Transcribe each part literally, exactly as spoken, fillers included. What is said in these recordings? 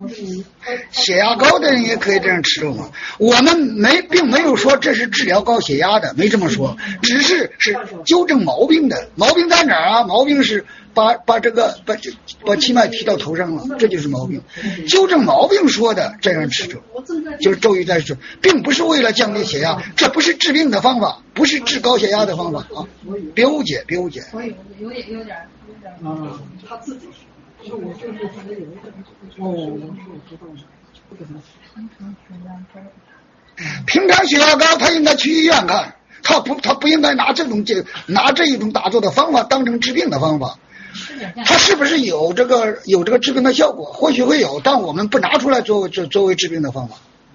血压高的人也可以这样吃肉嘛。我们没并没有说这是治疗高血压的，没这么说，只是是纠正毛病的。毛病在哪儿啊？毛病是把把这个把把气脉提到头上了，这就是毛病。纠正毛病说的这样吃粥，就是周瑜在说，并不是为了降低血压，这不是治病的方法，不是治高血压的方法啊！别误解，别误解。 我有有点有点有点啊，他自己是我就是可能有一个哦，我是我知道的，不给他平常血压高，他应该去医院看，他不他不应该拿这种这拿这一种打坐的方法当成治病的方法。他是不是有这个有这个治病的效果？或许会有，但我们不拿出来作为作作为治病的方法。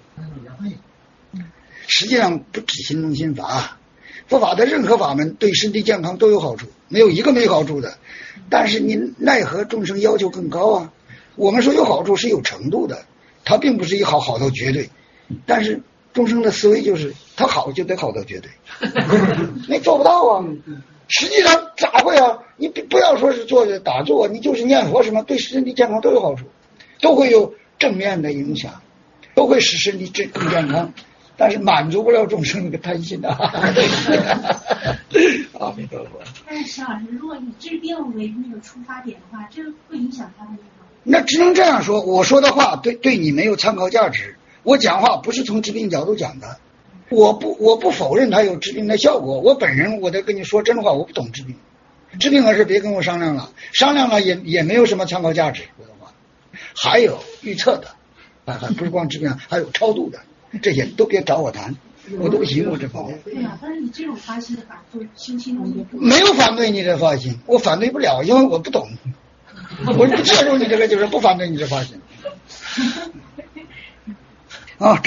实际上不止心中心法，佛法的任何法门对身体健康都有好处，没有一个没好处的。但是你奈何众生要求更高啊？我们说有好处是有程度的，它并不是一好好到绝对。但是众生的思维就是他好就得好到绝对，那做不到啊。实际上咋会啊？你不要说是做打坐，你就是念佛什么，对身体健康都有好处，都会有正面的影响，都会使身体更健康。但是满足不了众生那个贪心啊！阿弥陀佛。 但是徐老师，如果以治病为那个出发点的话，这会影响他的那个？ 那只能这样说，我说的话对对你没有参考价值。我讲话不是从治病角度讲的，我不我不否认它有治病的效果。我本人我得跟你说真话，我不懂治病，治病的事别跟我商量了，商量了也也没有什么参考价值。我的话，还有预测的，啊，不是光治病，还有超度的。这些都别找我谈，我都不行，我这方面。 对呀，但是你这种发心的法做修心的， 没有反对你的发心，我反对不了，因为我不懂，我不接受你这个，就是不反对你的发心。啊。